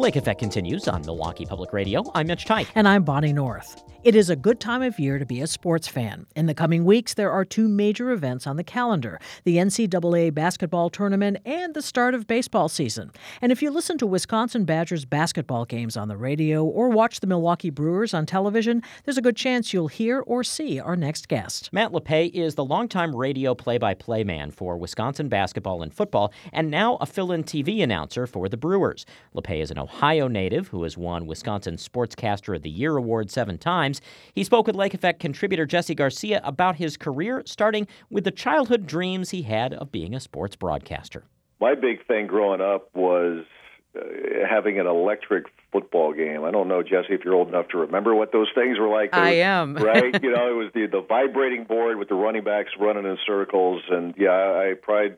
Lake Effect continues on Milwaukee Public Radio. I'm Mitch Tyke. And I'm Bonnie North. It is a good time of year to be a sports fan. In the coming weeks, there are two major events on the calendar, the NCAA basketball tournament and the start of baseball season. And if you listen to Wisconsin Badgers basketball games on the radio or watch the Milwaukee Brewers on television, there's a good chance you'll hear or see our next guest. Matt LePay is the longtime radio play-by-play man for Wisconsin basketball and football, and now a fill-in TV announcer for the Brewers. LePay is an Ohio native who has won Wisconsin Sportscaster of the Year award 7 times. He spoke with Lake Effect contributor Jesse Garcia about his career, starting with the childhood dreams he had of being a sports broadcaster. My big thing growing up was having an electric football game. I don't know, Jesse, if you're old enough to remember what those things were like. I am. Right? It was the vibrating board with the running backs running in circles. And, I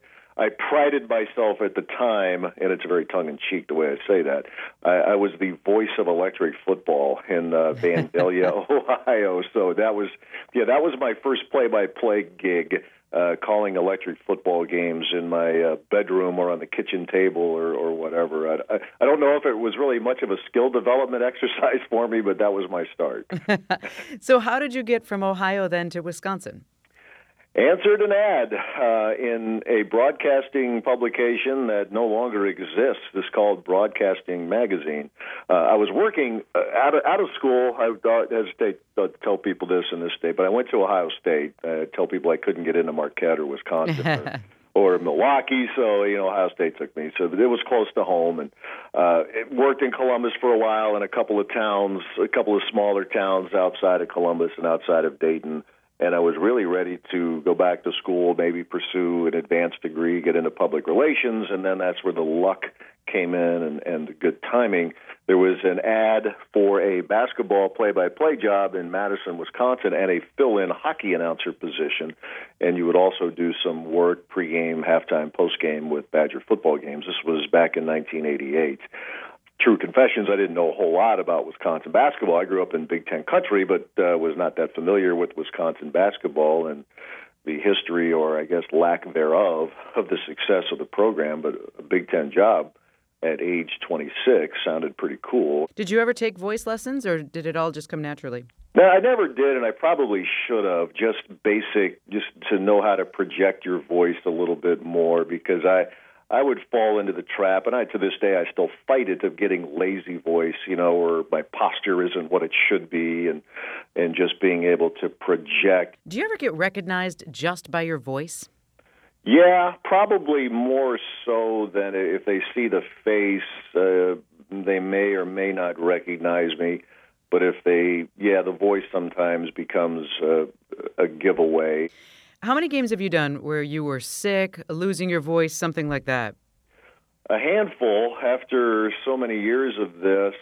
prided myself at the time, and it's very tongue-in-cheek the way I say that, I was the voice of electric football in Vandalia, Ohio. So that was my first play-by-play gig, calling electric football games in my bedroom or on the kitchen table or whatever. I don't know if it was really much of a skill development exercise for me, but that was my start. So how did you get from Ohio then to Wisconsin? Answered an ad in a broadcasting publication that no longer exists. It's called Broadcasting Magazine. I was working out of school. I hesitate to tell people this in this state, but I went to Ohio State. I tell people I couldn't get into Marquette or Wisconsin or Milwaukee, so Ohio State took me. So it was close to home, and worked in Columbus for a while in a couple of smaller towns outside of Columbus and outside of Dayton. And I was really ready to go back to school, maybe pursue an advanced degree, get into public relations, and then that's where the luck came in and the good timing. There was an ad for a basketball play-by-play job in Madison, Wisconsin, and a fill-in hockey announcer position. And you would also do some work pregame, halftime, postgame with Badger football games. This was back in 1988. True confessions, I didn't know a whole lot about Wisconsin basketball. I grew up in Big Ten country, but was not that familiar with Wisconsin basketball and the history, or I guess lack thereof, of the success of the program. But a Big Ten job at age 26 sounded pretty cool. Did you ever take voice lessons, or did it all just come naturally? No, I never did, and I probably should have, just to know how to project your voice a little bit more, because I would fall into the trap, and to this day I still fight it, of getting lazy voice, or my posture isn't what it should be, and just being able to project. Do you ever get recognized just by your voice? Yeah, probably more so than if they see the face, they may or may not recognize me. But if the voice sometimes becomes a giveaway. How many games have you done where you were sick, losing your voice, something like that? A handful. After so many years of this,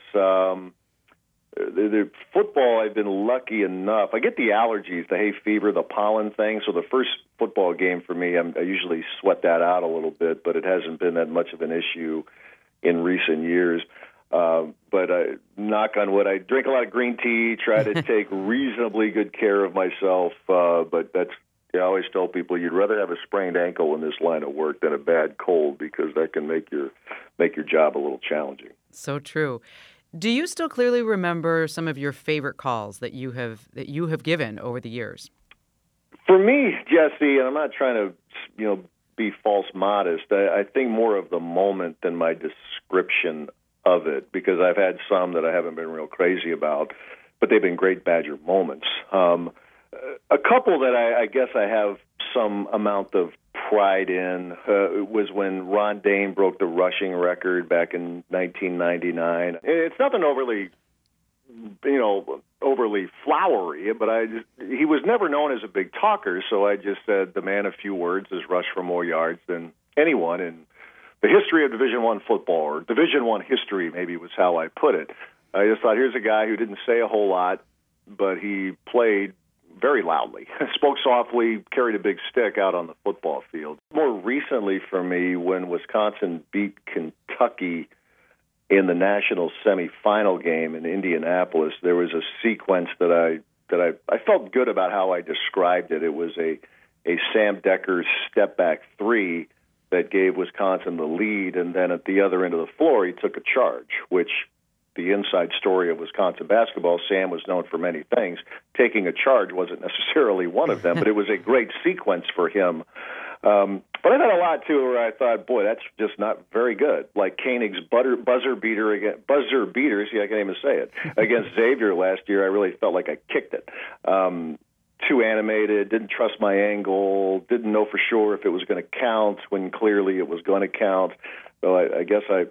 the football, I've been lucky enough. I get the allergies, the hay fever, the pollen thing. So the first football game for me, I usually sweat that out a little bit, but it hasn't been that much of an issue in recent years. But knock on wood, I drink a lot of green tea, try to take reasonably good care of myself, but that's, I always tell people you'd rather have a sprained ankle in this line of work than a bad cold, because that can make your job a little challenging. So true. Do you still clearly remember some of your favorite calls that you have given over the years? For me, Jesse, and I'm not trying to be false modest, I think more of the moment than my description of it, because I've had some that I haven't been real crazy about, but they've been great Badger moments. A couple that I guess I have some amount of pride in was when Ron Dayne broke the rushing record back in 1999. It's nothing overly flowery, but he was never known as a big talker, so I just said the man of few words has rushed for more yards than anyone in the history of Division I football, or Division I history maybe was how I put it. I just thought, here's a guy who didn't say a whole lot, but he played very loudly, spoke softly, carried a big stick out on the football field. More recently for me, when Wisconsin beat Kentucky in the national semifinal game in Indianapolis, there was a sequence that I felt good about how I described it. It was a Sam Decker step back three that gave Wisconsin the lead, and then at the other end of the floor, he took a charge, which the inside story of Wisconsin basketball, Sam was known for many things. Taking a charge wasn't necessarily one of them, but it was a great sequence for him. But I've had a lot, too, where I thought, boy, that's just not very good. Like Koenig's buzzer beater, see, I can't even say it, against Xavier last year. I really felt like I kicked it. Too animated, didn't trust my angle, didn't know for sure if it was going to count when clearly it was going to count. So I guess I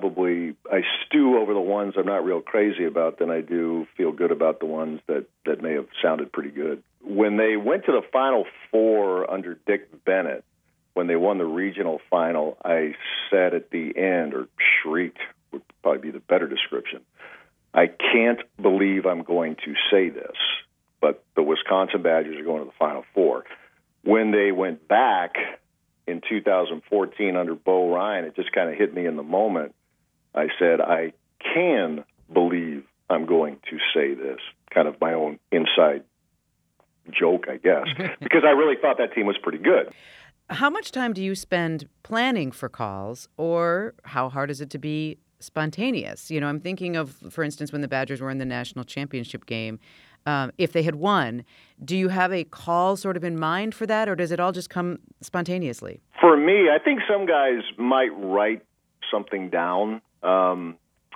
stew over the ones I'm not real crazy about than I do feel good about the ones that may have sounded pretty good. When they went to the Final Four under Dick Bennett, when they won the regional final, I said at the end, or shrieked would probably be the better description, I can't believe I'm going to say this, but the Wisconsin Badgers are going to the Final Four. When they went back in 2014 under Bo Ryan, it just kind of hit me in the moment. I said, I can believe I'm going to say this, kind of my own inside joke, I guess, because I really thought that team was pretty good. How much time do you spend planning for calls, or how hard is it to be spontaneous? You know, I'm thinking of, for instance, when the Badgers were in the national championship game, if they had won, do you have a call sort of in mind for that, or does it all just come spontaneously? For me, I think some guys might write something down. How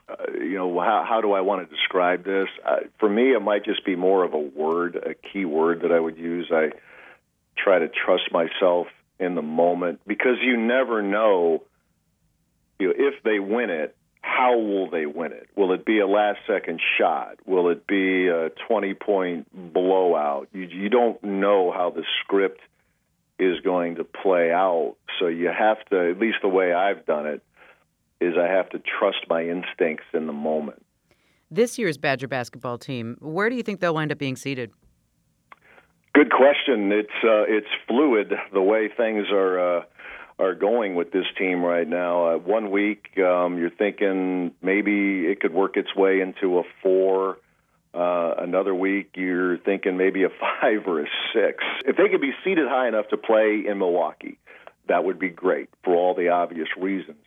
do I want to describe this? For me, it might just be more of a word, a key word that I would use. I try to trust myself in the moment because you never know, if they win it, how will they win it? Will it be a last-second shot? Will it be a 20-point blowout? You don't know how the script is going to play out, so you have to, at least the way I've done it, is I have to trust my instincts in the moment. This year's Badger basketball team, where do you think they'll wind up being seated? Good question. It's fluid the way things are going with this team right now. 1 week, you're thinking maybe it could work its way into a 4. Another week, you're thinking maybe a 5 or a 6. If they could be seated high enough to play in Milwaukee, that would be great for all the obvious reasons.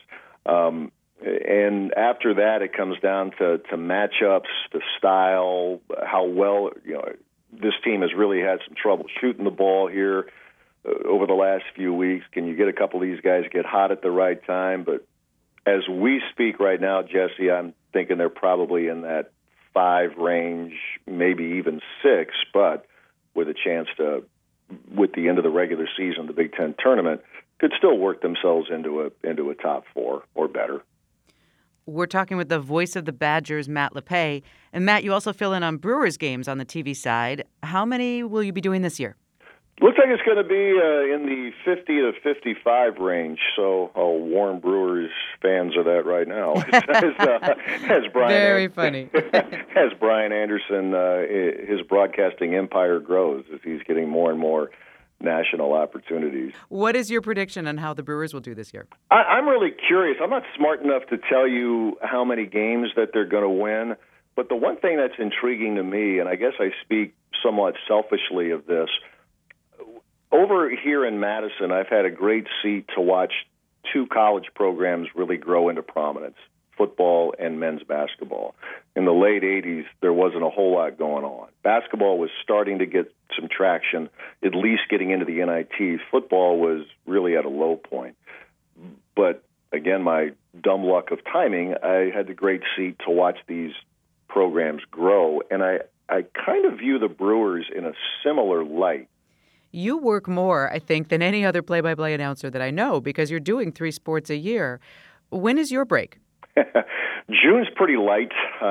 And after that, it comes down to matchups, the style, how well, this team has really had some trouble shooting the ball here over the last few weeks. Can you get a couple of these guys get hot at the right time? But as we speak right now, Jesse, I'm thinking they're probably in that 5 range, maybe even 6, but with a chance to, with the end of the regular season, the Big Ten tournament, could still work themselves into a top 4 or better. We're talking with the voice of the Badgers, Matt Lepay. And Matt, you also fill in on Brewers games on the TV side. How many will you be doing this year? Looks like it's going to be in the 50 to 55 range. So, Warren Brewers fans are that right now. As Brian, very funny. As Brian Anderson, his broadcasting empire grows as he's getting more and more national opportunities. What is your prediction on how the Brewers will do this year? I'm really curious. I'm not smart enough to tell you how many games that they're going to win, but the one thing that's intriguing to me, and I guess I speak somewhat selfishly of this, over here in Madison, I've had a great seat to watch 2 college programs really grow into prominence, football and men's basketball. In the late 80s, there wasn't a whole lot going on. Basketball was starting to get some traction, at least getting into the NIT. Football was really at a low point. But again, my dumb luck of timing, I had the great seat to watch these programs grow, and I kind of view the Brewers in a similar light. You work more, I think, than any other play-by-play announcer that I know because you're doing 3 sports a year. When is your break? June's pretty light.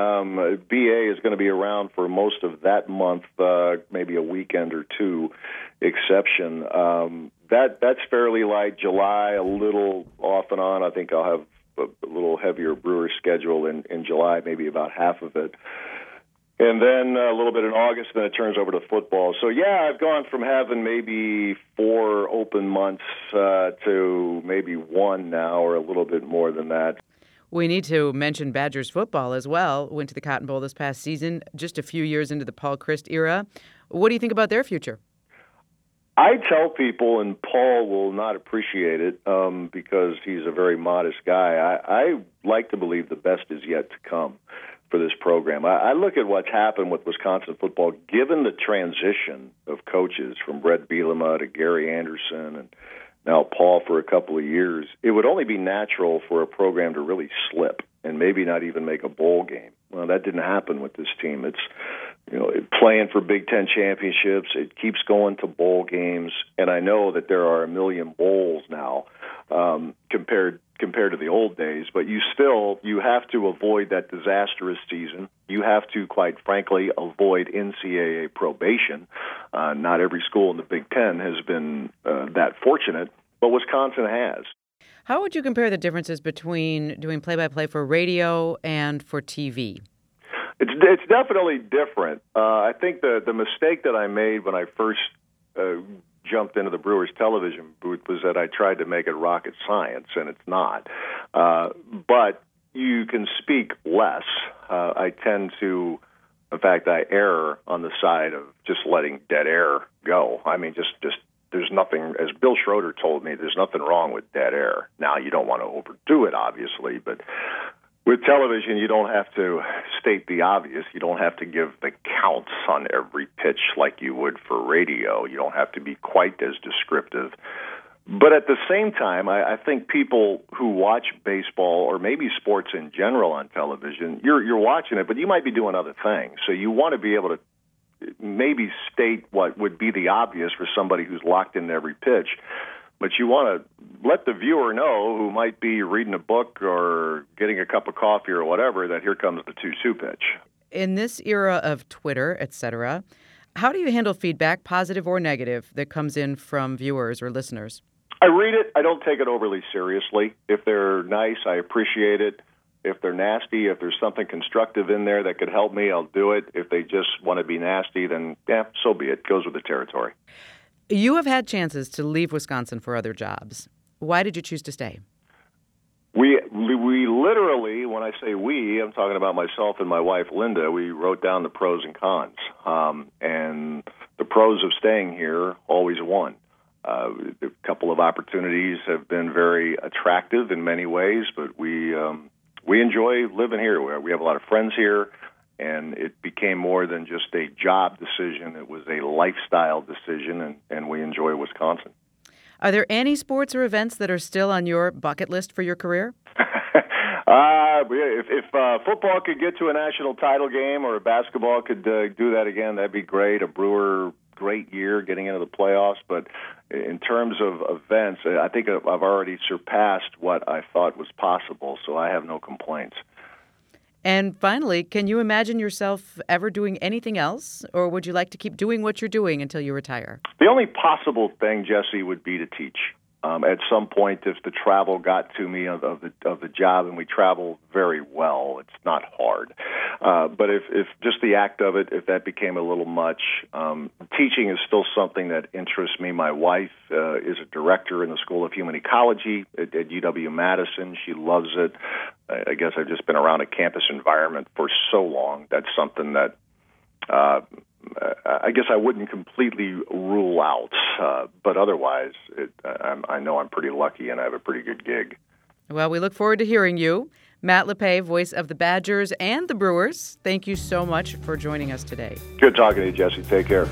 BA is going to be around for most of that month, maybe a weekend or 2 exception. That's fairly light. July, a little off and on. I think I'll have a little heavier Brewer schedule in July, maybe about half of it. And then a little bit in August, then it turns over to football. So, yeah, I've gone from having maybe 4 open months to maybe 1 now, or a little bit more than that. We need to mention Badgers football as well. Went to the Cotton Bowl this past season, just a few years into the Paul Chryst era. What do you think about their future? I tell people, and Paul will not appreciate it because he's a very modest guy, I like to believe the best is yet to come for this program. I look at what's happened with Wisconsin football, given the transition of coaches from Bret Bielema to Gary Anderson and now Paul for a couple of years. It would only be natural for a program to really slip and maybe not even make a bowl game. Well, that didn't happen with this team. It's playing for Big Ten championships. It keeps going to bowl games, and I know that there are a million bowls now compared to the old days. But you have to avoid that disastrous season. You have to, quite frankly, avoid NCAA probation. Not every school in the Big Ten has been that fortunate, but Wisconsin has. How would you compare the differences between doing play-by-play for radio and for TV? It's definitely different. I think the mistake that I made when I first jumped into the Brewers television booth was that I tried to make it rocket science, and it's not. But you can speak less. I tend to, in fact, I err on the side of just letting dead air go. I mean, just there's nothing, as Bill Schroeder told me, there's nothing wrong with dead air. Now, you don't want to overdo it, obviously, but with television, you don't have to state the obvious. You don't have to give the counts on every pitch like you would for radio. You don't have to be quite as descriptive. But at the same time, I think people who watch baseball or maybe sports in general on television, you're watching it, but you might be doing other things. So you want to be able to maybe state what would be the obvious for somebody who's locked into every pitch. But you want to let the viewer know, who might be reading a book or getting a cup of coffee or whatever, that here comes the 2-2 pitch. In this era of Twitter, et cetera, how do you handle feedback, positive or negative, that comes in from viewers or listeners? I read it. I don't take it overly seriously. If they're nice, I appreciate it. If they're nasty, if there's something constructive in there that could help me, I'll do it. If they just want to be nasty, then, so be it. Goes with the territory. You have had chances to leave Wisconsin for other jobs. Why did you choose to stay? We literally, when I say we, I'm talking about myself and my wife, Linda, we wrote down the pros and cons. And the pros of staying here always won. A couple of opportunities have been very attractive in many ways, but we enjoy living here. We have a lot of friends here. And it became more than just a job decision. It was a lifestyle decision, and we enjoy Wisconsin. Are there any sports or events that are still on your bucket list for your career? If football could get to a national title game or basketball could do that again, that'd be great. A Brewer great year getting into the playoffs. But in terms of events, I think I've already surpassed what I thought was possible, so I have no complaints. And finally, can you imagine yourself ever doing anything else, or would you like to keep doing what you're doing until you retire? The only possible thing, Jesse, would be to teach. At some point, if the travel got to me of the job, and we travel very well, it's not hard. But if just the act of it, if that became a little much, teaching is still something that interests me. My wife is a director in the School of Human Ecology at UW-Madison. She loves it. I guess I've just been around a campus environment for so long. That's something that I guess I wouldn't completely rule out, but otherwise, I know I'm pretty lucky and I have a pretty good gig. Well, we look forward to hearing you. Matt LePay, voice of the Badgers and the Brewers, thank you so much for joining us today. Good talking to you, Jesse. Take care.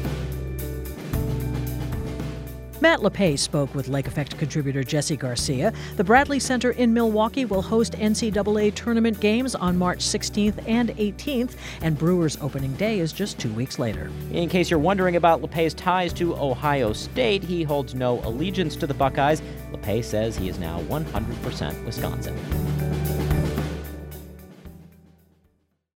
Matt LePay spoke with Lake Effect contributor Jesse Garcia. The Bradley Center in Milwaukee will host NCAA tournament games on March 16th and 18th, and Brewers opening day is just 2 weeks later. In case you're wondering about LePay's ties to Ohio State, he holds no allegiance to the Buckeyes. LePay says he is now 100% Wisconsin.